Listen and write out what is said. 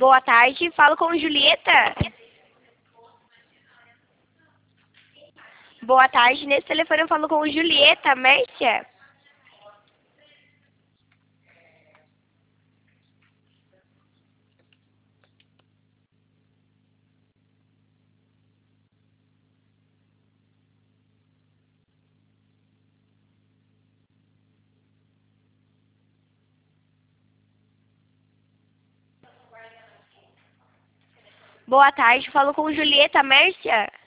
Boa tarde, falo com Julieta. Boa tarde, nesse telefone eu falo com Julieta Mércia. Boa tarde, falo com Julieta Mércia.